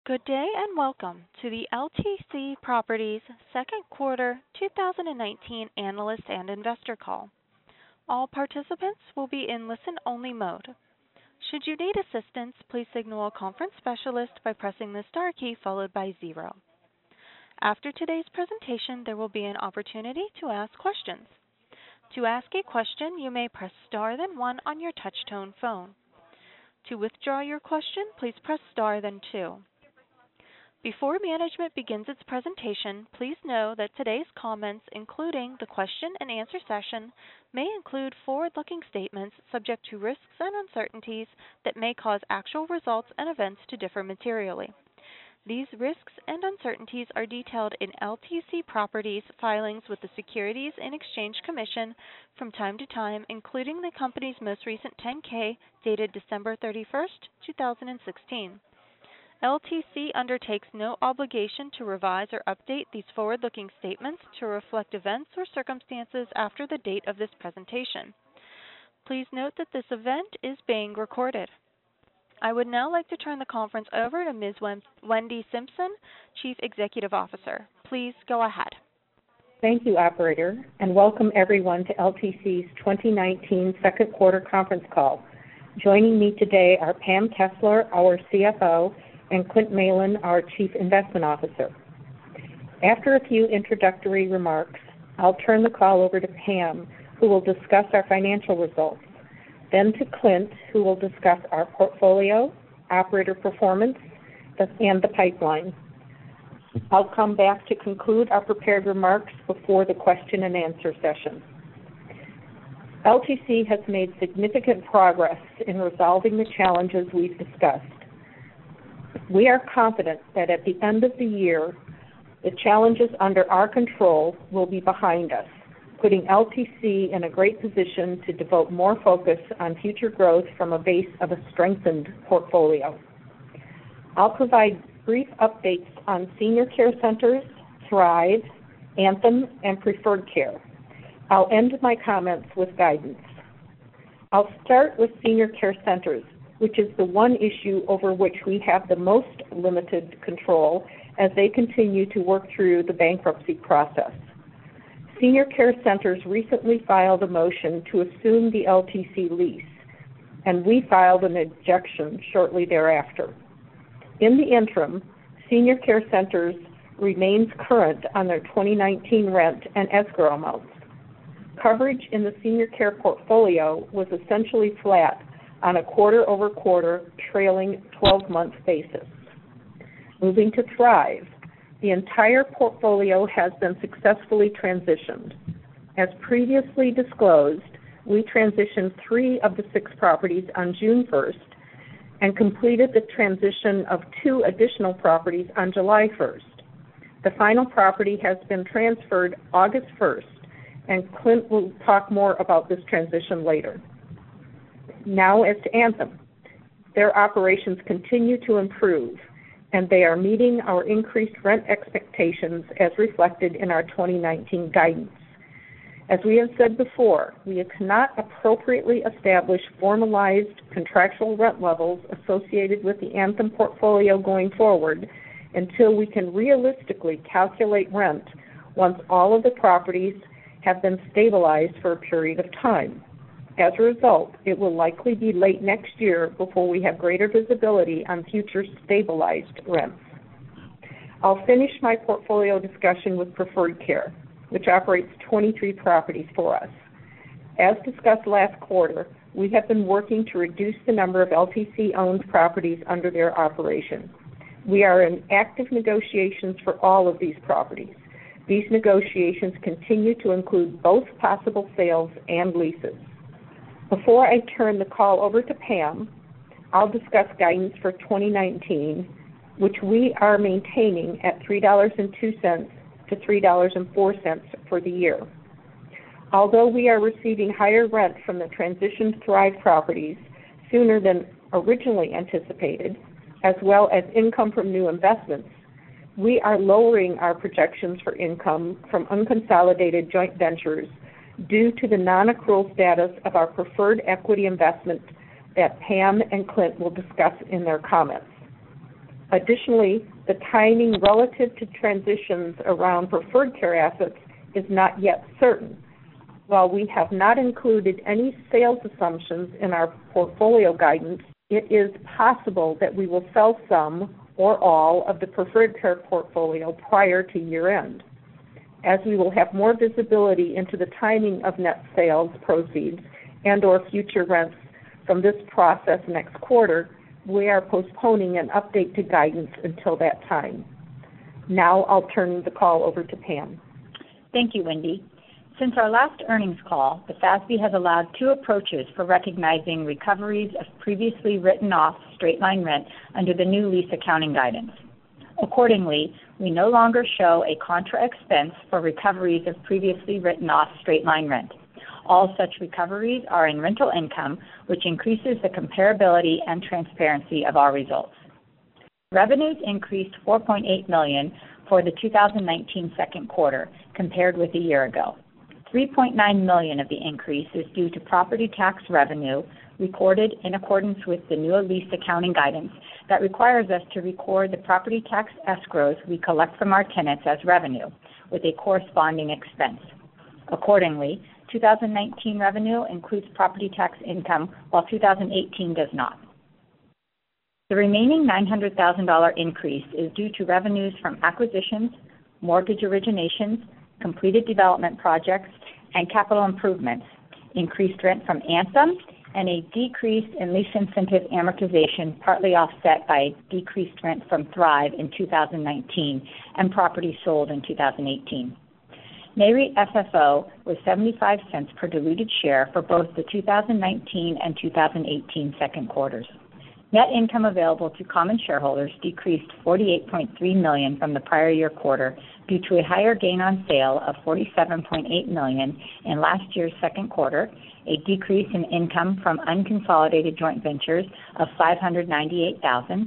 Good day and welcome to the LTC Properties second quarter 2019 analyst and investor call. All participants will be in listen-only mode. Should you need assistance, please signal a conference specialist by pressing the star key followed by 0. After today's presentation, there will be an opportunity to ask questions. To ask a question, you may press star then 1 on your touch-tone phone. To withdraw your question, please press star then 2. Before management begins its presentation, please know that today's comments, including the question and answer session, may include forward-looking statements subject to risks and uncertainties that may cause actual results and events to differ materially. These risks and uncertainties are detailed in LTC Properties filings with the Securities and Exchange Commission from time to time, including the company's most recent 10-K dated December 31st, 2016. LTC undertakes no obligation to revise or update these forward-looking statements to reflect events or circumstances after the date of this presentation. Please note that this event is being recorded. I would now like to turn the conference over to Ms. Wendy Simpson, Chief Executive Officer. Please go ahead. Thank you, Operator, and welcome everyone to LTC's 2019 second quarter conference call. Joining me today are Pam Kessler, our CFO, and Clint Malin, our Chief Investment Officer. After a few introductory remarks, I'll turn the call over to Pam, who will discuss our financial results, then to Clint, who will discuss our portfolio, operator performance, and the pipeline. I'll come back to conclude our prepared remarks before the question and answer session. LTC has made significant progress in resolving the challenges we've discussed. We are confident that at the end of the year, the challenges under our control will be behind us, putting LTC in a great position to devote more focus on future growth from a base of a strengthened portfolio. I'll provide brief updates on Senior Care Centers, Thrive, Anthem, and Preferred Care. I'll end my comments with guidance. I'll start with Senior Care Centers, which is the one issue over which we have the most limited control as they continue to work through the bankruptcy process. Senior Care Centers recently filed a motion to assume the LTC lease, and we filed an objection shortly thereafter. In the interim, Senior Care Centers remains current on their 2019 rent and escrow amounts. Coverage in the senior care portfolio was essentially flat on a quarter-over-quarter trailing 12-month basis. Moving to Thrive, the entire portfolio has been successfully transitioned. As previously disclosed, we transitioned 3 of the 6 properties on June 1st and completed the transition of 2 additional properties on July 1st. The final property has been transferred August 1st, and Clint will talk more about this transition later. Now as to Anthem. Their operations continue to improve, and they are meeting our increased rent expectations as reflected in our 2019 guidance. As we have said before, we cannot appropriately establish formalized contractual rent levels associated with the Anthem portfolio going forward until we can realistically calculate rent once all of the properties have been stabilized for a period of time. As a result, it will likely be late next year before we have greater visibility on future stabilized rents. I'll finish my portfolio discussion with Preferred Care, which operates 23 properties for us. As discussed last quarter, we have been working to reduce the number of LTC-owned properties under their operation. We are in active negotiations for all of these properties. These negotiations continue to include both possible sales and leases. Before I turn the call over to Pam, I'll discuss guidance for 2019, which we are maintaining at $3.02 to $3.04 for the year. Although we are receiving higher rent from the transitioned Thrive properties sooner than originally anticipated, as well as income from new investments, we are lowering our projections for income from unconsolidated joint ventures due to the non-accrual status of our preferred equity investment that Pam and Clint will discuss in their comments. Additionally, the timing relative to transitions around preferred care assets is not yet certain. While we have not included any sales assumptions in our portfolio guidance, it is possible that we will sell some or all of the preferred care portfolio prior to year-end. As we will have more visibility into the timing of net sales proceeds and/or future rents from this process next quarter, we are postponing an update to guidance until that time. Now I'll turn the call over to Pam. Thank you, Wendy. Since our last earnings call, the FASB has allowed two approaches for recognizing recoveries of previously written off straight-line rent under the new lease accounting guidance. Accordingly, we no longer show a contra expense for recoveries of previously written off straight-line rent. All such recoveries are in rental income, which increases the comparability and transparency of our results. Revenues increased $4.8 million for the 2019 second quarter compared with a year ago. $3.9 million of the increase is due to property tax revenue recorded in accordance with the new lease accounting guidance that requires us to record the property tax escrows we collect from our tenants as revenue, with a corresponding expense. Accordingly, 2019 revenue includes property tax income, while 2018 does not. The remaining $900,000 increase is due to revenues from acquisitions, mortgage originations, completed development projects, and capital improvements, increased rent from Anthem, and a decrease in lease incentive amortization, partly offset by decreased rent from Thrive in 2019 and properties sold in 2018. NAREIT FFO was 75 cents per diluted share for both the 2019 and 2018 second quarters. Net income available to common shareholders decreased $48.3 million from the prior year quarter due to a higher gain on sale of $47.8 million in last year's second quarter, a decrease in income from unconsolidated joint ventures of $598,000,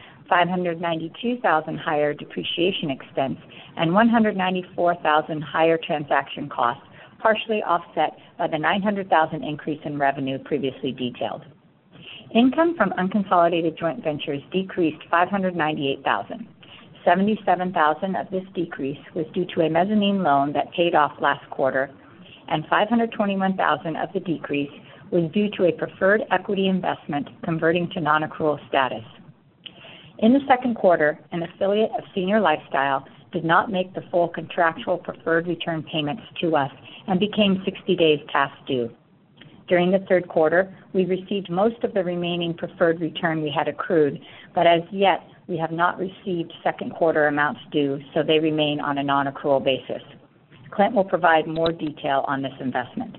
$592,000 higher depreciation expense, and $194,000 higher transaction costs, partially offset by the $900,000 increase in revenue previously detailed. Income from unconsolidated joint ventures decreased $598,000. $77,000 of this decrease was due to a mezzanine loan that paid off last quarter, and $521,000 of the decrease was due to a preferred equity investment converting to non-accrual status. In the second quarter, an affiliate of Senior Lifestyle did not make the full contractual preferred return payments to us and became 60 days past due. During the third quarter, we received most of the remaining preferred return we had accrued, but as yet we have not received second quarter amounts due, so they remain on a non-accrual basis. Clint will provide more detail on this investment.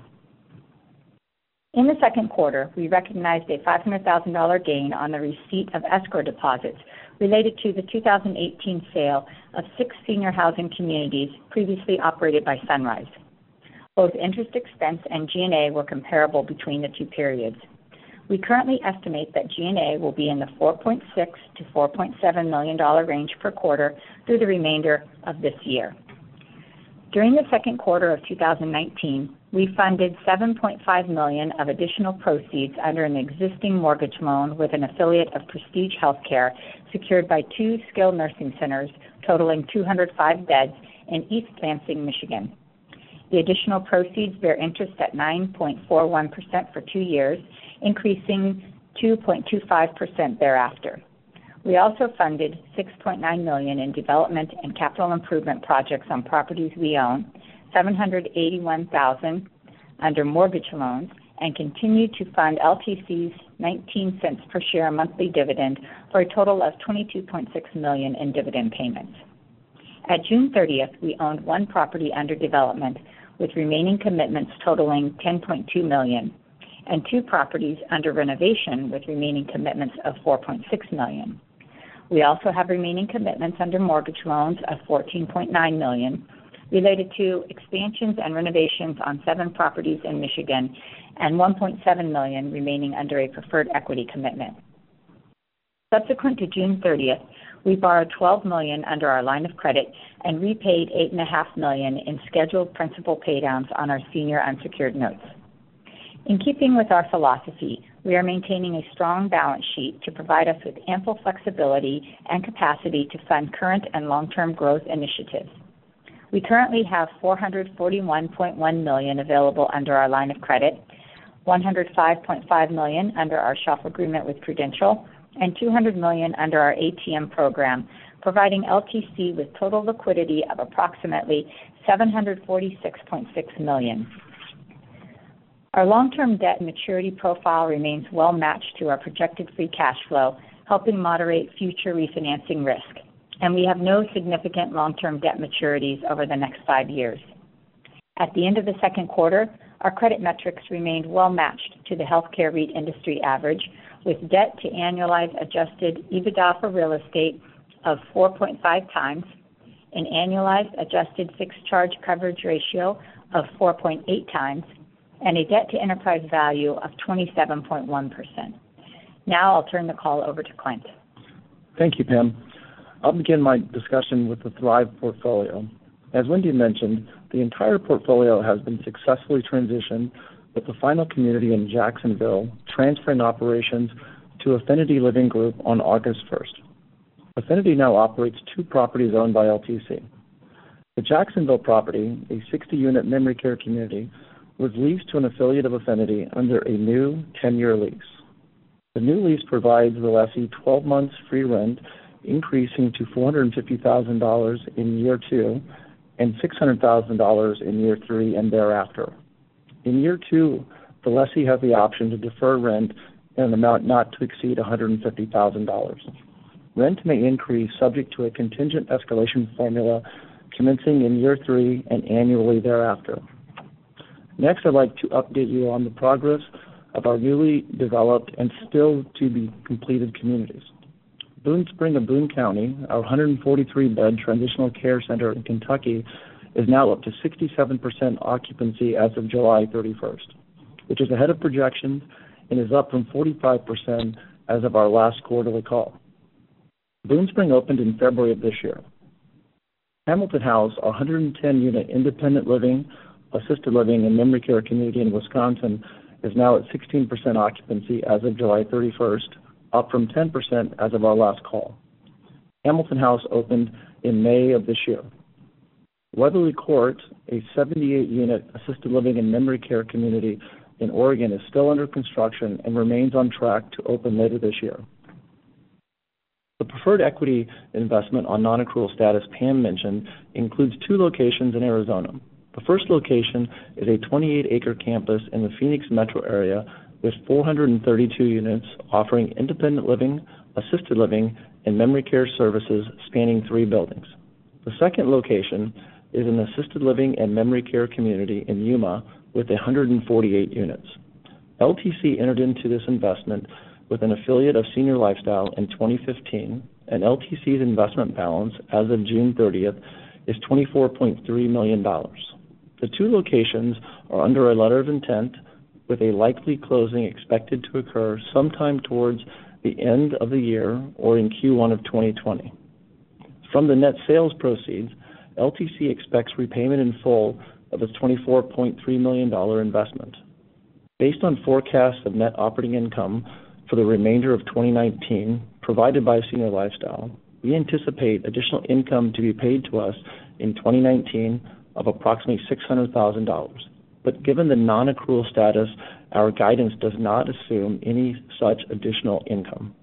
In the second quarter, we recognized a $500,000 gain on the receipt of escrow deposits related to the 2018 sale of 6 senior housing communities previously operated by Sunrise. Both interest expense and G&A were comparable between the two periods. We currently estimate that G&A will be in the $4.6 to $4.7 million range per quarter through the remainder of this year. During the second quarter of 2019, we funded $7.5 million of additional proceeds under an existing mortgage loan with an affiliate of Prestige Healthcare secured by 2 skilled nursing centers totaling 205 beds in East Lansing, Michigan. The additional proceeds bear interest at 9.41% for 2 years, increasing 2.25% thereafter. We also funded $6.9 million in development and capital improvement projects on properties we own, $781,000 under mortgage loans, and continue to fund LTC's 19 cents per share monthly dividend for a total of $22.6 million in dividend payments. At June 30th, we owned 1 property under development with remaining commitments totaling $10.2 million, and 2 properties under renovation with remaining commitments of $4.6 million. We also have remaining commitments under mortgage loans of $14.9 million related to expansions and renovations on 7 properties in Michigan, and $1.7 million remaining under a preferred equity commitment. Subsequent to June 30th, we borrowed $12 million under our line of credit and repaid $8.5 million in scheduled principal paydowns on our senior unsecured notes. In keeping with our philosophy, we are maintaining a strong balance sheet to provide us with ample flexibility and capacity to fund current and long-term growth initiatives. We currently have $441.1 million available under our line of credit, $105.5 million under our shelf agreement with Prudential, and $200 million under our ATM program, providing LTC with total liquidity of approximately $746.6 million. Our long-term debt maturity profile remains well matched to our projected free cash flow, helping moderate future refinancing risk, and we have no significant long-term debt maturities over the next 5 years. At the end of the second quarter, our credit metrics remained well matched to the healthcare REIT industry average, with debt to annualized adjusted EBITDA for real estate of 4.5 times, an annualized adjusted fixed charge coverage ratio of 4.8 times, and a debt to enterprise value of 27.1%. Now I'll turn the call over to Clint. Thank you, Pam. I'll begin my discussion with the Thrive portfolio. As Wendy mentioned, the entire portfolio has been successfully transitioned, with the final community in Jacksonville transferring operations to Affinity Living Group on August 1st. Affinity now operates 2 properties owned by LTC. The Jacksonville property, a 60-unit memory care community, was leased to an affiliate of Affinity under a new 10-year lease. The new lease provides the lessee 12 months free rent, increasing to $450,000 in year 2 and $600,000 in year 3 and thereafter. In year 2, the lessee has the option to defer rent in an amount not to exceed $150,000. Rent may increase subject to a contingent escalation formula commencing in year 3 and annually thereafter. Next, I'd like to update you on the progress of our newly developed and still to be completed communities. Boone Spring of Boone County, our 143-bed transitional care center in Kentucky, is now up to 67% occupancy as of July 31st, which is ahead of projections and is up from 45% as of our last quarterly call. Boone Spring opened in February of this year. Hamilton House, our 110-unit independent living, assisted living, and memory care community in Wisconsin, is now at 16% occupancy as of July 31st, up from 10% as of our last call. Hamilton House opened in May of this year. Weatherly Court, a 78-unit assisted living and memory care community in Oregon, is still under construction and remains on track to open later this year. The preferred equity investment on non-accrual status Pam mentioned includes 2 locations in Arizona. The first location is a 28-acre campus in the Phoenix metro area with 432 units offering independent living, assisted living, and memory care services spanning 3 buildings. The second location is an assisted living and memory care community in Yuma with 148 units. LTC entered into this investment with an affiliate of Senior Lifestyle in 2015, and LTC's investment balance as of June 30th is $24.3 million. The 2 locations are under a letter of intent with a likely closing expected to occur sometime towards the end of the year or in Q1 of 2020. From the net sales proceeds, LTC expects repayment in full of its $24.3 million investment. Based on forecasts of net operating income for the remainder of 2019 provided by Senior Lifestyle, we anticipate additional income to be paid to us in 2019 of approximately $600,000. But given the non-accrual status, our guidance does not assume any such additional income.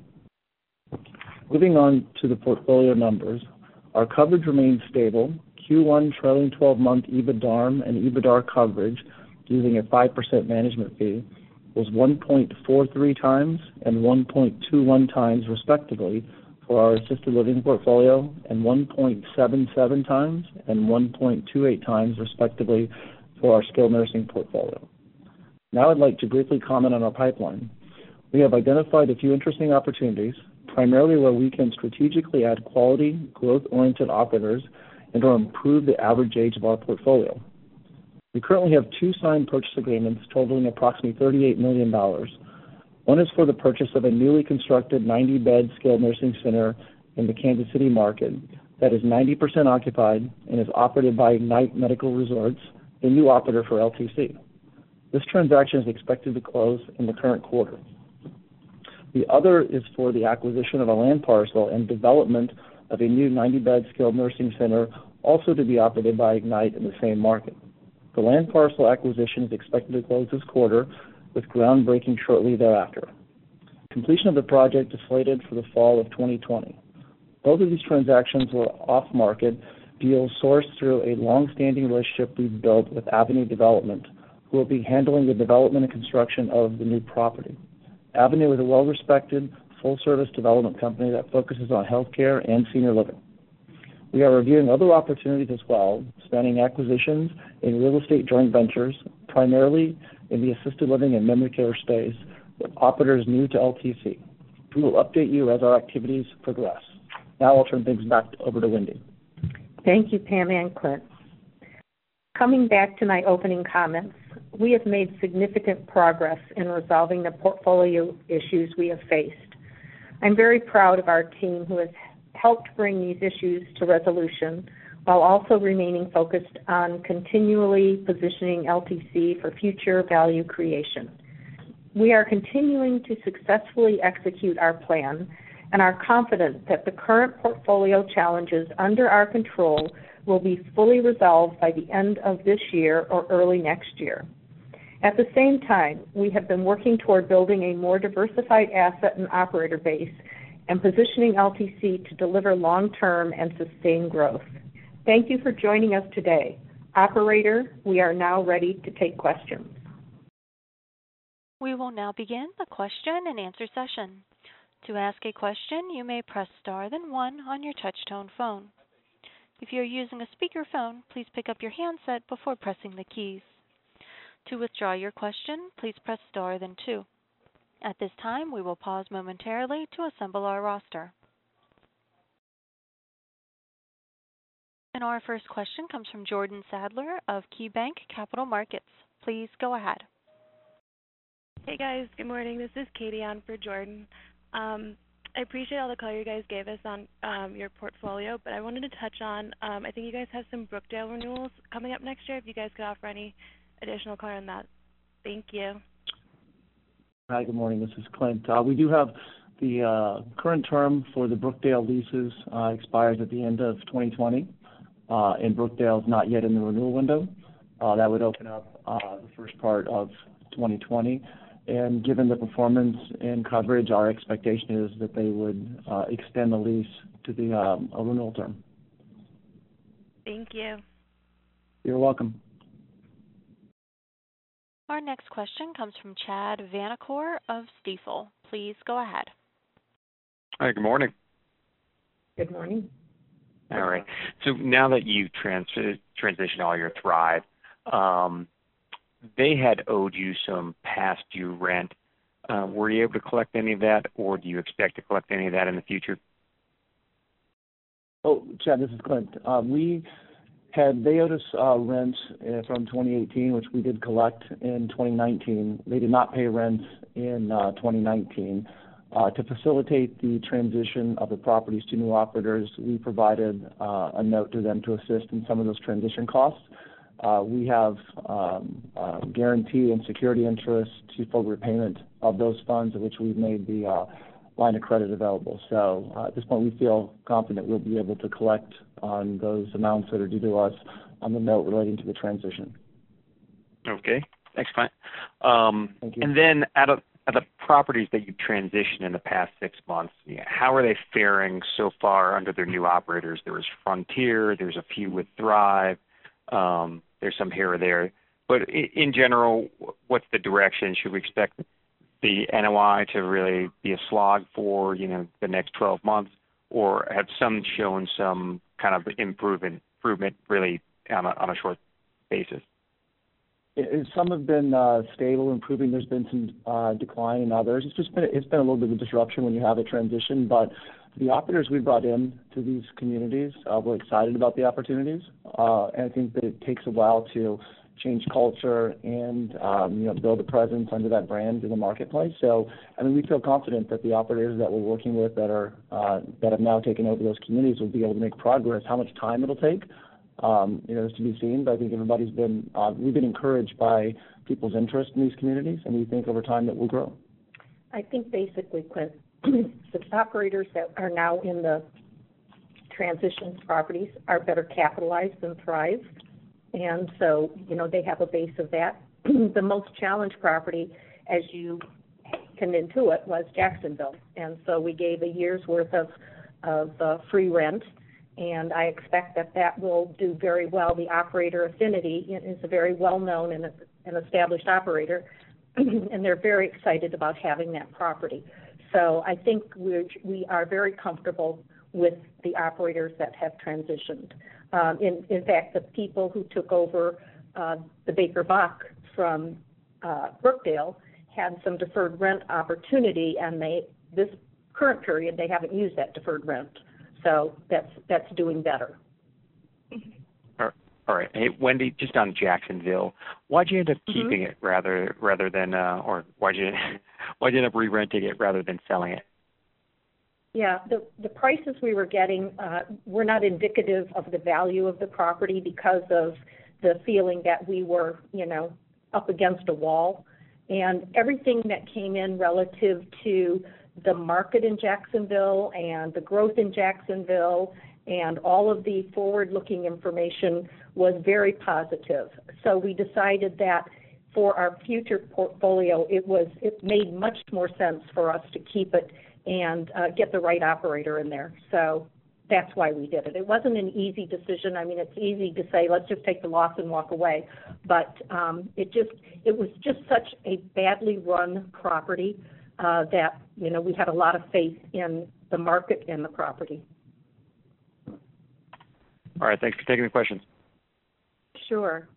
Moving on to the portfolio numbers, our coverage remains stable. Q1 trailing 12-month EBITDARM and EBITDAR coverage, using a 5% management fee, was 1.43 times and 1.21 times respectively for our assisted living portfolio, and 1.77 times and 1.28 times respectively for our skilled nursing portfolio. Now I'd like to briefly comment on our pipeline. We have identified a few interesting opportunities, primarily where we can strategically add quality, growth-oriented operators and or improve the average age of our portfolio. We currently have 2 signed purchase agreements totaling approximately $38 million. One is for the purchase of a newly constructed 90-bed skilled nursing center in the Kansas City market that is 90% occupied and is operated by Ignite Medical Resorts, a new operator for LTC. This transaction is expected to close in the current quarter. The other is for the acquisition of a land parcel and development of a new 90-bed skilled nursing center, also to be operated by Ignite in the same market. The land parcel acquisition is expected to close this quarter, with groundbreaking shortly thereafter. Completion of the project is slated for the fall of 2020. Both of these transactions were off-market deals sourced through a long-standing relationship we've built with Avenue Development, who will be handling the development and construction of the new property. Avenue is a well-respected, full-service development company that focuses on healthcare and senior living. We are reviewing other opportunities as well, spanning acquisitions in real estate joint ventures, primarily in the assisted living and memory care space, with operators new to LTC. We will update you as our activities progress. Now I'll turn things back over to Wendy. Thank you, Pam and Clint. Coming back to my opening comments, we have made significant progress in resolving the portfolio issues we have faced. I'm very proud of our team who has helped bring these issues to resolution while also remaining focused on continually positioning LTC for future value creation. We are continuing to successfully execute our plan and are confident that the current portfolio challenges under our control will be fully resolved by the end of this year or early next year. At the same time, we have been working toward building a more diversified asset and operator base and positioning LTC to deliver long-term and sustained growth. Thank you for joining us today. Operator, we are now ready to take questions. We will now begin the question and answer session. To ask a question, you may press star then one on your touch-tone phone. If you are using a speakerphone, please pick up your handset before pressing the keys. To withdraw your question, please press star then two. At this time, we will pause momentarily to assemble our roster. And our first question comes from Jordan Sadler of KeyBanc Capital Markets. Please go ahead. Hey guys, good morning. This is Katie on for Jordan. I appreciate all the color you guys gave us on your portfolio, but I wanted to touch on, I think you guys have some Brookdale renewals coming up next year. If you guys could offer any additional color on that. Thank you. Hi, good morning. This is Clint. We do have the current term for the Brookdale leases expires at the end of 2020, and Brookdale is not yet in the renewal window. That would open up the first part of 2020. And given the performance and coverage, our expectation is that they would extend the lease to the renewal term. Thank you. You're welcome. Our next question comes from Chad Vanacore of Stifel. Please go ahead. Hi, good morning. Good morning. All right. So now that you've transitioned all your Thrive, they had owed you some past due rent. Were you able to collect any of that, or do you expect to collect any of that in the future? Oh, Chad, this is Clint. They owed us rent from 2018, which we did collect in 2019. They did not pay rent in 2019. To facilitate the transition of the properties to new operators, we provided a note to them to assist in some of those transition costs. We have guarantee and security interest to full repayment of those funds, of which we've made the line of credit available. So at this point, we feel confident we'll be able to collect on those amounts that are due to us on the note relating to the transition. Okay. Thanks, Clint. Thank you. And then out of the properties that you transitioned in the past 6 months, how are they faring so far under their new operators? There was Frontier, there's a few with Thrive, there's some here or there. But in general, what's the direction? Should we expect the NOI to really be a slog for, the next 12 months? Or have some shown some kind of improvement really on a short basis? Some have been stable, improving. There's been some decline in others. It's been a little bit of a disruption when you have a transition, but the operators we brought in to these communities were excited about the opportunities, and I think that it takes a while to change culture and build a presence under that brand in the marketplace. So, we feel confident that the operators that we're working with that have now taken over those communities will be able to make progress. How much time it'll take, is to be seen. But I think we've been encouraged by people's interest in these communities, and we think over time that will grow. I think basically, Clint, the operators that are now in the transition properties are better capitalized than Thrive. And so, they have a base of that. The most challenged property, as you can intuit, was Jacksonville. And so we gave a year's worth of free rent, and I expect that will do very well. The operator, Affinity, is a very well-known and an established operator, and they're very excited about having that property. So I think we are very comfortable with the operators that have transitioned. In fact, the people who took over the Baker Bach from Brookdale had some deferred rent opportunity, and this current period they haven't used that deferred rent, so that's doing better. All right. Hey, Wendy, just on Jacksonville, why'd you end up keeping it rather than, or why'd you end up re-renting it rather than selling it? Yeah, the prices we were getting were not indicative of the value of the property because of the feeling that we were, up against a wall. And everything that came in relative to the market in Jacksonville and the growth in Jacksonville and all of the forward-looking information was very positive. So we decided that for our future portfolio, it made much more sense for us to keep it and get the right operator in there. So that's why we did it. It wasn't an easy decision. I mean, it's easy to say, let's just take the loss and walk away. But it was just such a badly run property that, we had a lot of faith in the market and the property. All right. Thanks for taking the questions. Sure.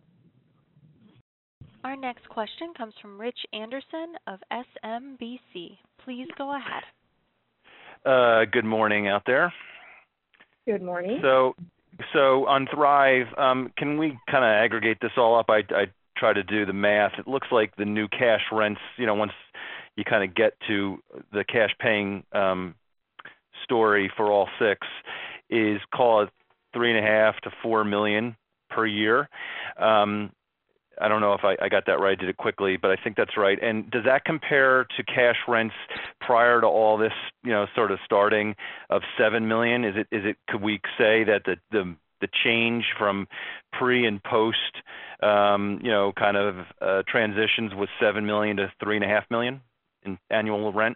Our next question comes from Rich Anderson of SMBC. Please go ahead. Good morning out there. Good morning. So on Thrive, can we kind of aggregate this all up? I try to do the math. It looks like the new cash rents, once you kind of get to the cash paying story for all six, is call it $3.5 to $4 million per year. I don't know if I got that right. I did it quickly, but I think that's right. And does that compare to cash rents prior to all this, sort of starting of $7 million? Is it? Could we say that the change from pre and post, kind of transitions was $7 million to $3.5 million in annual rent?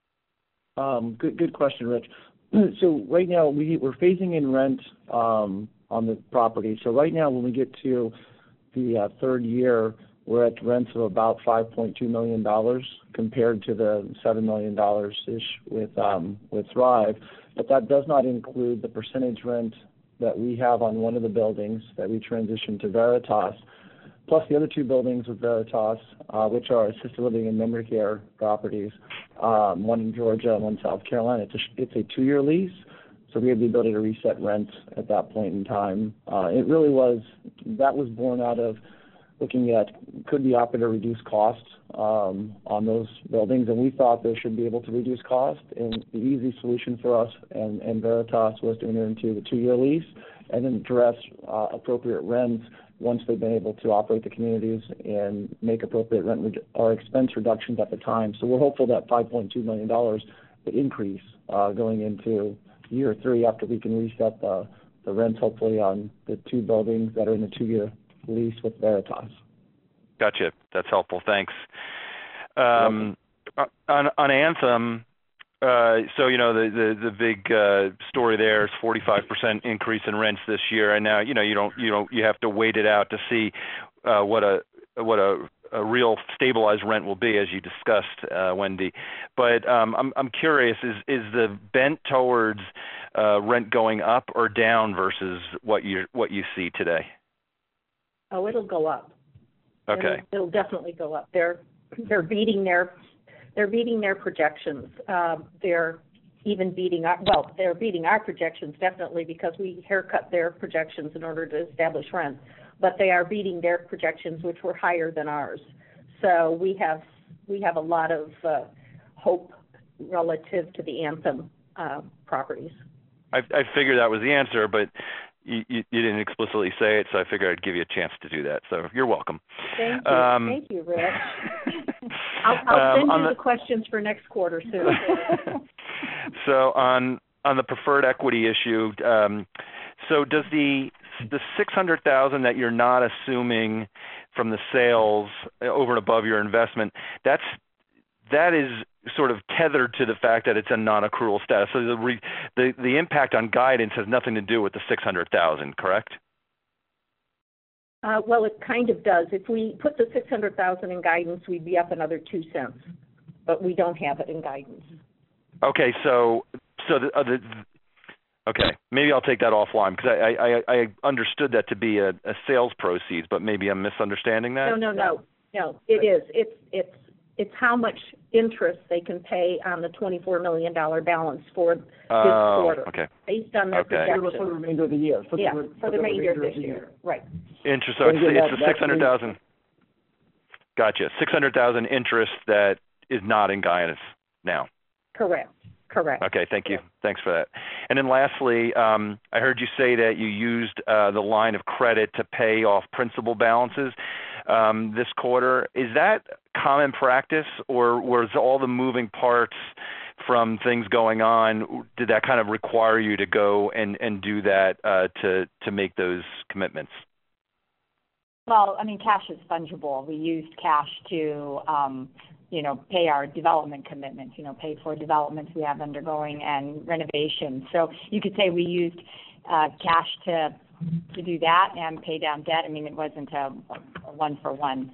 Good question, Rich. So right now we're phasing in rent on the property. So right now when we get to the third year, we're at rents of about $5.2 million compared to the $7 million-ish with Thrive. But that does not include the percentage rent that we have on one of the buildings that we transitioned to Veritas, plus the other two buildings with Veritas, which are assisted living and memory care properties, one in Georgia and one in South Carolina. It's a 2-year lease, so we have the ability to reset rent at that point in time. That was born out of looking at could the operator reduce costs on those buildings, and we thought they should be able to reduce cost. And the easy solution for us and Veritas was to enter into the 2-year lease and then address appropriate rents once they've been able to operate the communities and make appropriate rent or expense reductions at the time. So we're hopeful that $5.2 million will increase going into year 3 after we can reset the rents hopefully on the 2 buildings that are in the 2-year lease with Veritas. Gotcha. That's helpful. Thanks. On Anthem, so the big story there is 45% increase in rents this year, and now you have to wait it out to see what a real stabilized rent will be, as you discussed, Wendy. But I'm curious, is the bent towards rent going up or down versus what you see today? Oh, it'll go up. Okay. It'll definitely go up. They're beating their projections. They're even beating our projections definitely because we haircut their projections in order to establish rent. But they are beating their projections, which were higher than ours. So we have a lot of hope relative to the Anthem properties. I figured that was the answer, but you didn't explicitly say it, so I figured I'd give you a chance to do that. So you're welcome. Thank you. Thank you, Rich. I'll send you the questions for next quarter soon. So on the preferred equity issue, so does the $600,000 that you're not assuming from the sales over and above your investment, that is sort of tethered to the fact that it's a non-accrual status. So the impact on guidance has nothing to do with the $600,000, correct? Well, it kind of does. If we put the $600,000 in guidance, we'd be up another 2 cents, but we don't have it in guidance. Okay, okay, maybe I'll take that offline because I understood that to be a sales proceeds, but maybe I'm misunderstanding that. No. It is. It's how much interest they can pay on the $24 million balance for this quarter, okay. Based on their projections. For the remainder of the year. For the remainder of this year. Right. Interest. So it's the $600,000. Gotcha. $600,000 interest that is not in guidance now. Correct. Okay, thank you. Thanks for that. And then lastly, I heard you say that you used the line of credit to pay off principal balances this quarter. Is that common practice, or was all the moving parts from things going on, did that kind of require you to go and do that to make those commitments? Well, I mean, cash is fungible. We used cash to pay our development commitments, pay for developments we have undergoing and renovations. So you could say we used cash to do that and pay down debt. I mean, it wasn't a one-for-one.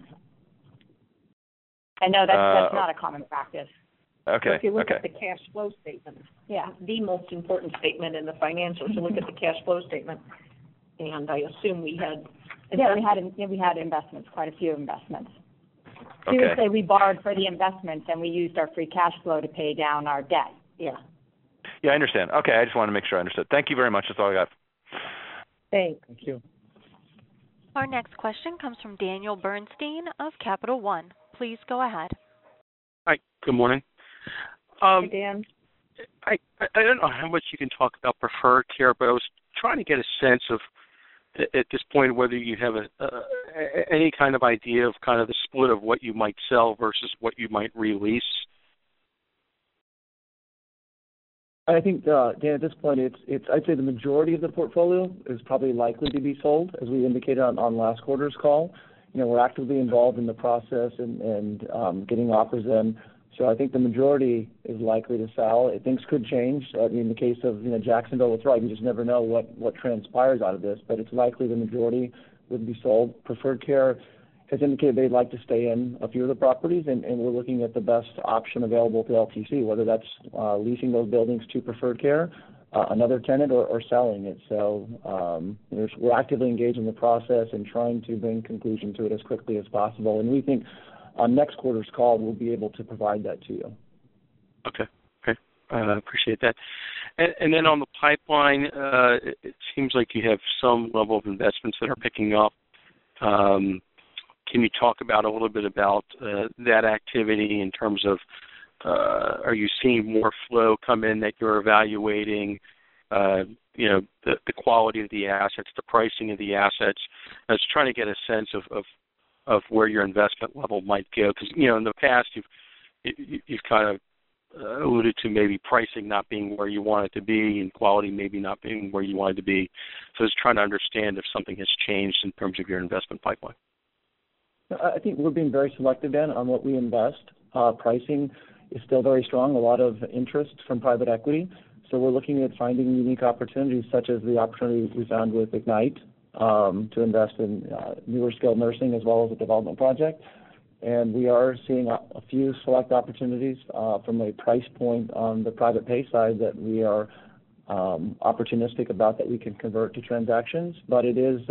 I know that's not a common practice. Okay. So if you look at the cash flow statement, the most important statement in the financials, you look at the cash flow statement, and I assume we had... we had investments, quite a few investments. So you would say we borrowed for the investments and we used our free cash flow to pay down our debt. Yeah, I understand. Okay, I just wanted to make sure I understood. Thank you very much. That's all I got. Thanks. Thank you. Our next question comes from Daniel Bernstein of Capital One. Please go ahead. Hi, good morning. Hey, Dan. I don't know how much you can talk about preferred care, but I was trying to get a sense of, at this point, whether you have any kind of idea of kind of the split of what you might sell versus what you might release. I think, Dan, at this point, it's I'd say the majority of the portfolio is probably likely to be sold, as we indicated on last quarter's call. We're actively involved in the process and getting offers in. So I think the majority is likely to sell. Things could change. In the case of Jacksonville with Thrive, you just never know what transpires out of this, but it's likely the majority would be sold. Preferred Care has indicated they'd like to stay in a few of the properties, and we're looking at the best option available to LTC, whether that's leasing those buildings to Preferred Care, another tenant, or selling it. So we're actively engaged in the process and trying to bring conclusion to it as quickly as possible. And we think on next quarter's call, we'll be able to provide that to you. Okay. I appreciate that. And then on the pipeline, it seems like you have some level of investments that are picking up. Can you talk about a little bit about that activity in terms of, are you seeing more flow come in that you're evaluating, the quality of the assets, the pricing of the assets? I was trying to get a sense of where your investment level might go, because in the past you've kind of alluded to maybe pricing not being where you want it to be and quality maybe not being where you want it to be. So I was trying to understand if something has changed in terms of your investment pipeline. I think we're being very selective, Dan, on what we invest. Pricing is still very strong, a lot of interest from private equity. So we're looking at finding unique opportunities, such as the opportunity we found with Ignite to invest in newer skilled nursing as well as a development project. And we are seeing a few select opportunities from a price point on the private pay side that we are opportunistic about, that we can convert to transactions. But it is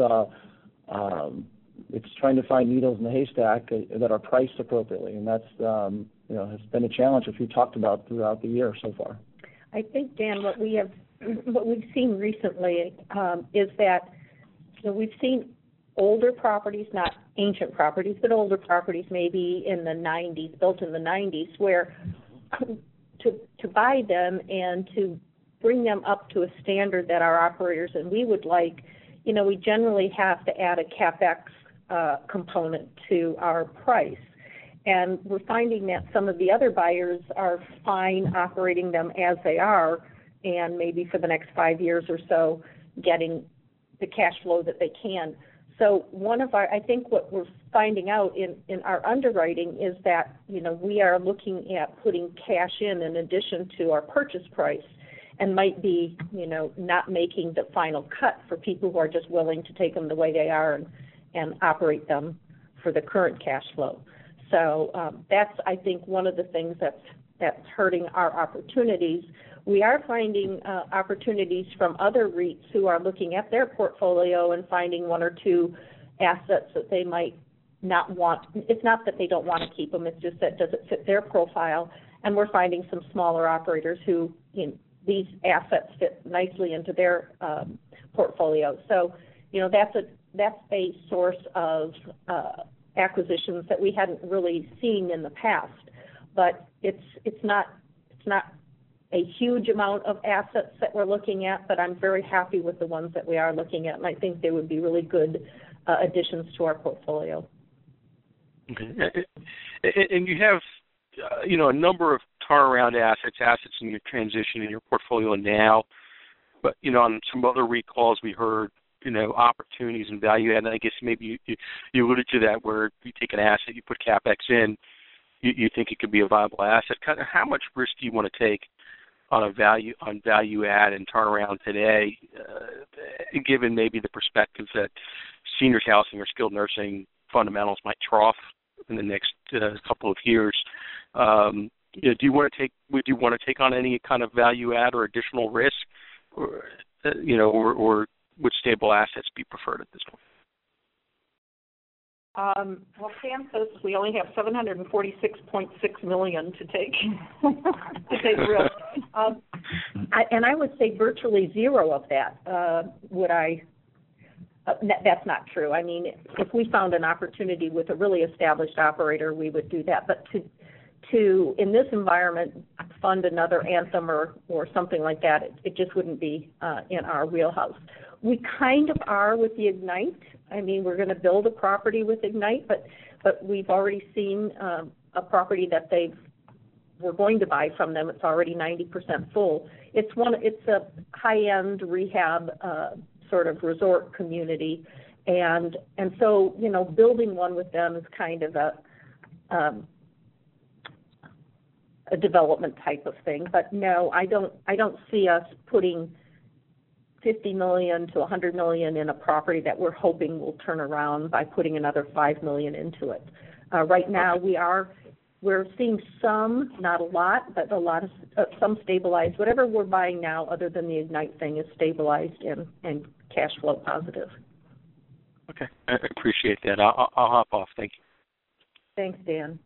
it's trying to find needles in the haystack that are priced appropriately, and that's has been a challenge which we talked about throughout the year so far. I think, Dan, what we've seen recently is that we've seen older properties, not ancient properties, but older properties maybe in the 90s, built in the 90s, where to buy them and to bring them up to a standard that our operators, and we would like, we generally have to add a CapEx component to our price. And we're finding that some of the other buyers are fine operating them as they are, and maybe for the next 5 years or so getting the cash flow that they can. So I think what we're finding out in our underwriting is that, we are looking at putting cash in addition to our purchase price, and might be, not making the final cut for people who are just willing to take them the way they are and operate them for the current cash flow. So that's, I think, one of the things that's hurting our opportunities. We are finding opportunities from other REITs who are looking at their portfolio and finding one or two assets that they might not want. It's not that they don't want to keep them, it's just that does it fit their profile. And we're finding some smaller operators who, these assets fit nicely into their portfolio. So, that's a source of acquisitions that we hadn't really seen in the past. But it's not a huge amount of assets that we're looking at, but I'm very happy with the ones that we are looking at, and I think they would be really good additions to our portfolio. Okay. And you have, a number of turnaround assets in your transition in your portfolio now, but, on some other recalls we heard, opportunities and value add, and I guess maybe you alluded to that where you take an asset, you put CapEx in, you think it could be a viable asset. Kind of how much risk do you want to take on value add and turnaround today, given maybe the perspective that seniors housing or skilled nursing fundamentals might trough in the next couple of years? Would you want to take on any kind of value add or additional risk, or would stable assets be preferred at this point? Well, Sam says we only have $746.6 million to take risk, and I would say virtually zero of that. That's not true. I mean, if we found an opportunity with a really established operator, we would do that. But to in this environment fund another Anthem or something like that, it just wouldn't be in our wheelhouse. We kind of are with the Ignite. I mean, we're going to build a property with Ignite, but we've already seen a property that we're going to buy from them. It's already 90% full. It's a high-end rehab sort of resort community, and so building one with them is kind of a development type of thing. But no, I don't see us putting $50 million to $100 million in a property that we're hoping will turn around by putting another $5 million into it. Right now, we're seeing some, not a lot, but a lot of some stabilized. Whatever we're buying now, other than the Ignite thing, is stabilized and cash flow positive. Okay, I appreciate that. I'll hop off. Thank you. Thanks, Dan.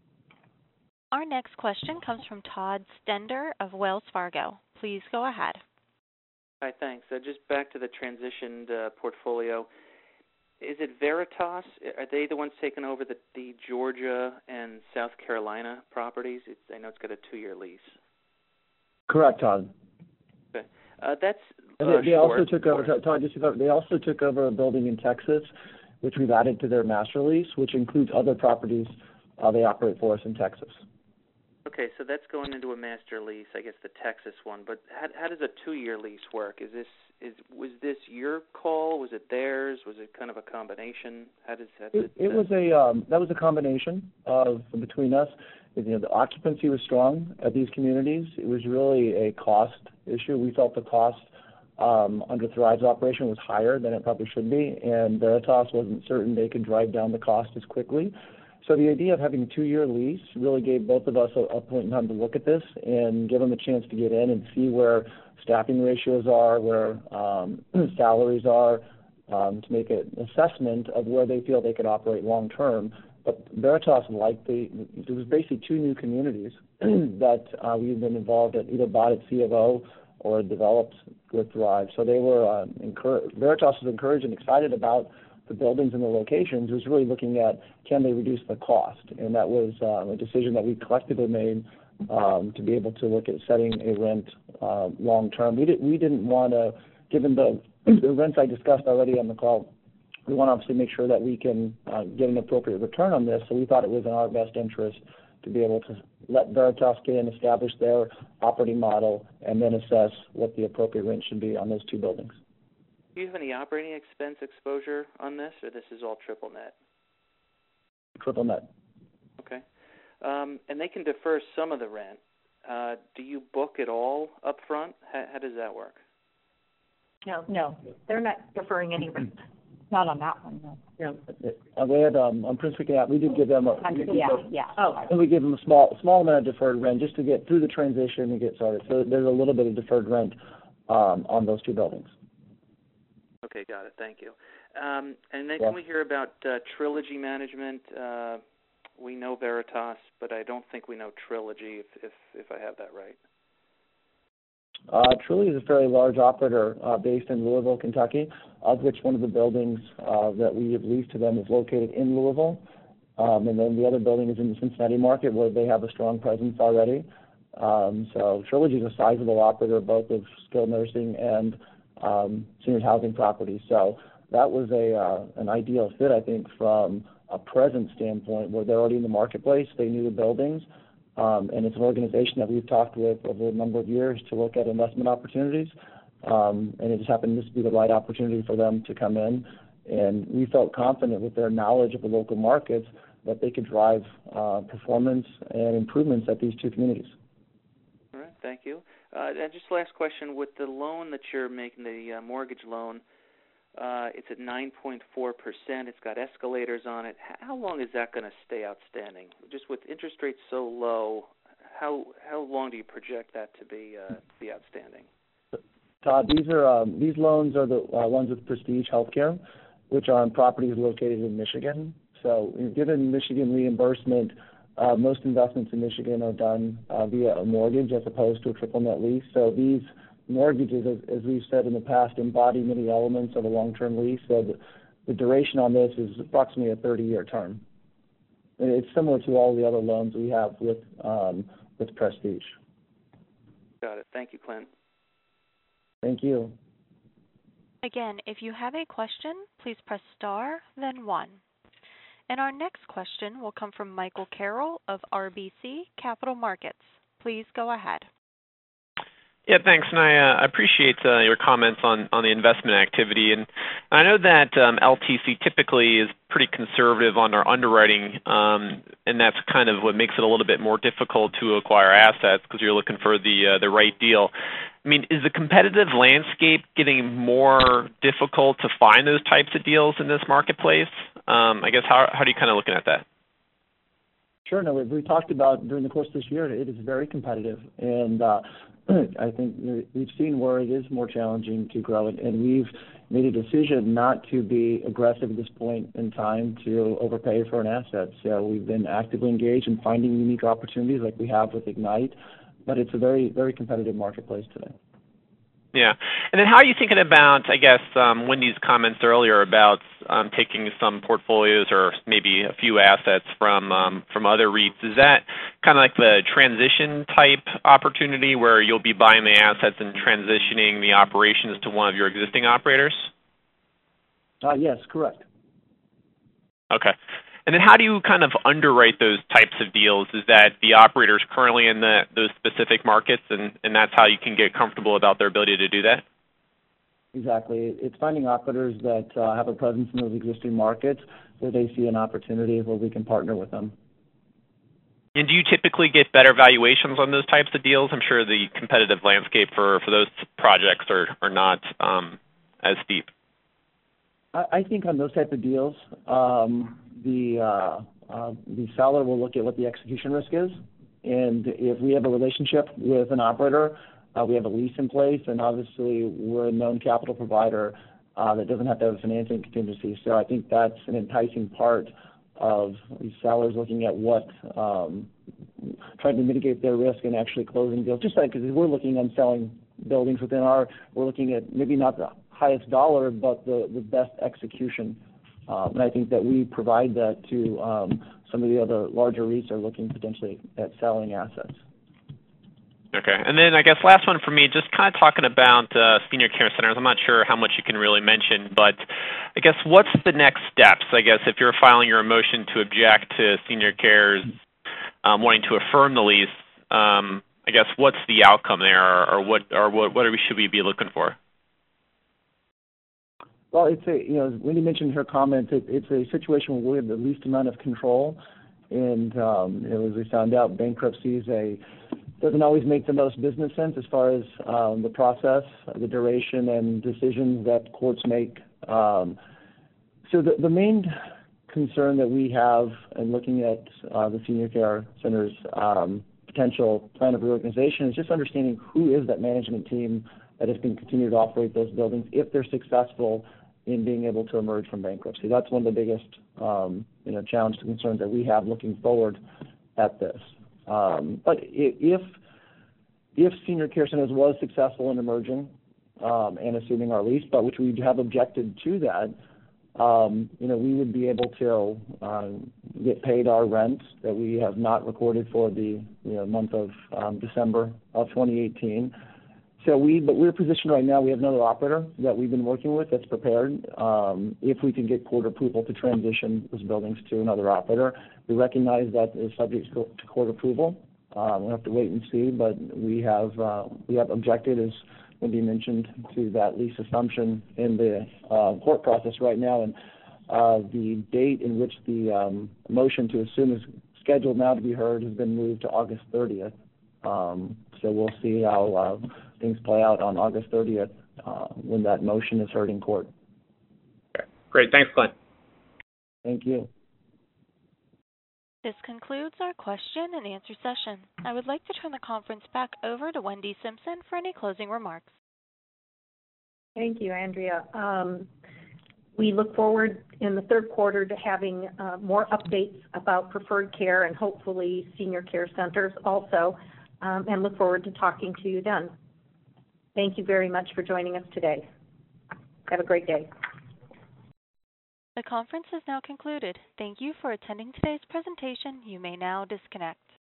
Our next question comes from Todd Stender of Wells Fargo. Please go ahead. Hi, thanks. Just back to the transitioned portfolio. Is it Veritas? Are they the ones taking over the Georgia and South Carolina properties? I know it's got a 2-year lease. Correct, Todd. Okay. That's they also took over, Todd, they also took over a building in Texas, which we've added to their master lease, which includes other properties they operate for us in Texas. Okay, so that's going into a master lease, I guess the Texas one. But how does a 2-year lease work? Was this your call? Was it theirs? Was it kind of a combination? That was a combination of between us. The occupancy was strong at these communities. It was really a cost issue. We felt the cost under Thrive's operation was higher than it probably should be, and Veritas wasn't certain they could drive down the cost as quickly. So the idea of having a 2-year lease really gave both of us a point in time to look at this and give them a chance to get in and see where staffing ratios are, where salaries are, to make an assessment of where they feel they could operate long term. But Veritas there was basically 2 new communities that we've been involved at, either bought at C of O or developed with Thrive. So they were Veritas was encouraged and excited about the buildings and the locations. Was really looking at, can they reduce the cost? And that was a decision that we collectively made to be able to look at setting a rent long term. We didn't want to, given the rents I discussed already on the call, we want to obviously make sure that we can get an appropriate return on this. So we thought it was in our best interest to be able to let Veritas get in, establish their operating model, and then assess what the appropriate rent should be on those two buildings. Do you have any operating expense exposure on this, or this is all triple net? Triple net. Okay. And they can defer some of the rent. Do you book it all up front? How does that work? No, they're not deferring any rent. Not on that one, no. We had on Prince Creek Ave, we did give them Oh, we gave them a small amount of deferred rent just to get through the transition and get started. So there's a little bit of deferred rent on those two buildings. Okay, got it. Thank you. And then can we hear about Trilogy Management? We know Veritas, but I don't think we know Trilogy, if I have that right. Trilogy is a fairly large operator based in Louisville, Kentucky, of which one of the buildings that we have leased to them is located in Louisville. And then the other building is in the Cincinnati market where they have a strong presence already. So Trilogy is a sizable operator both of skilled nursing and seniors housing properties. So that was an ideal fit, I think, from a presence standpoint where they're already in the marketplace. They knew the buildings. And it's an organization that we've talked with over a number of years to look at investment opportunities. And it just happened to be the right opportunity for them to come in. And we felt confident with their knowledge of the local markets that they could drive performance and improvements at these two communities. All right, thank you. And just last question, with the loan that you're making, the mortgage loan, it's at 9.4%. It's got escalators on it. How long is that going to stay outstanding? Just with interest rates so low, how long do you project that to be outstanding? Todd, these loans are the ones with Prestige Healthcare, which are on properties located in Michigan. So, given Michigan reimbursement, most investments in Michigan are done via a mortgage as opposed to a triple net lease. So these mortgages, as we've said in the past, embody many elements of a long-term lease. So the duration on this is approximately a 30-year term. And it's similar to all the other loans we have with Prestige. Got it. Thank you, Clint. Thank you. Again, if you have a question, please press star, then 1. And our next question will come from Michael Carroll of RBC Capital Markets. Please go ahead. Yeah, thanks. And I appreciate your comments on the investment activity. And I know that LTC typically is pretty conservative on our underwriting, and that's kind of what makes it a little bit more difficult to acquire assets because you're looking for the right deal. I mean, is the competitive landscape getting more difficult to find those types of deals in this marketplace? I guess how are you kind of looking at that? Sure. No, we talked about during the course of this year, it is very competitive. And I think we've seen where it is more challenging to grow, and we've made a decision not to be aggressive at this point in time to overpay for an asset. So we've been actively engaged in finding unique opportunities like we have with Ignite, but it's a very, very competitive marketplace today. Yeah. And then how are you thinking about, I guess, Wendy's comments earlier about taking some portfolios or maybe a few assets from other REITs? Is that kind of like the transition type opportunity where you'll be buying the assets and transitioning the operations to one of your existing operators? Yes, correct. Okay. And then how do you kind of underwrite those types of deals? Is that the operators currently in those specific markets, and that's how you can get comfortable about their ability to do that? Exactly. It's finding operators that have a presence in those existing markets where they see an opportunity where we can partner with them. And do you typically get better valuations on those types of deals? I'm sure the competitive landscape for those projects are not as steep. I think on those type of deals, the seller will look at what the execution risk is, and if we have a relationship with an operator, we have a lease in place, and obviously we're a known capital provider that doesn't have to have a financing contingency. So I think that's an enticing part of these sellers looking at what, trying to mitigate their risk and actually closing deals. Just like because we're looking on selling buildings we're looking at maybe not the highest dollar, but the best execution. And I think that we provide that to some of the other larger REITs are looking potentially at selling assets. Okay. And then I guess last one for me, just kind of talking about senior care centers. I'm not sure how much you can really mention, but I guess what's the next steps? I guess if you're filing your motion to object to senior care's wanting to affirm the lease, I guess what's the outcome there, or what should we be looking for? Well, it's as Wendy mentioned in her comments, it's a situation where we have the least amount of control, and as we found out, bankruptcy doesn't always make the most business sense as far as the process, the duration, and decisions that courts make. So the main concern that we have in looking at the senior care center's potential plan of reorganization is just understanding who is that management team that is going to continue to operate those buildings if they're successful in being able to emerge from bankruptcy. That's one of the biggest challenges and concerns that we have looking forward at this. But if Senior Care Centers was successful in emerging and assuming our lease, but which we have objected to that, we would be able to get paid our rent that we have not recorded for the month of December of 2018. But we're positioned right now. We have another operator that we've been working with that's prepared. If we can get court approval to transition those buildings to another operator, we recognize that is subject to court approval. We'll have to wait and see, but we have objected, as Wendy mentioned, to that lease assumption in the court process right now, and the date in which the motion to assume is scheduled now to be heard has been moved to August 30th. So we'll see how things play out on August 30th when that motion is heard in court. Okay. Great. Thanks, Glenn. Thank you. This concludes our question and answer session. I would like to turn the conference back over to Wendy Simpson for any closing remarks. Thank you, Andrea. We look forward in the third quarter to having more updates about Preferred Care and hopefully Senior Care Centers also, and look forward to talking to you then. Thank you very much for joining us today. Have a great day. The conference is now concluded. Thank you for attending today's presentation. You may now disconnect.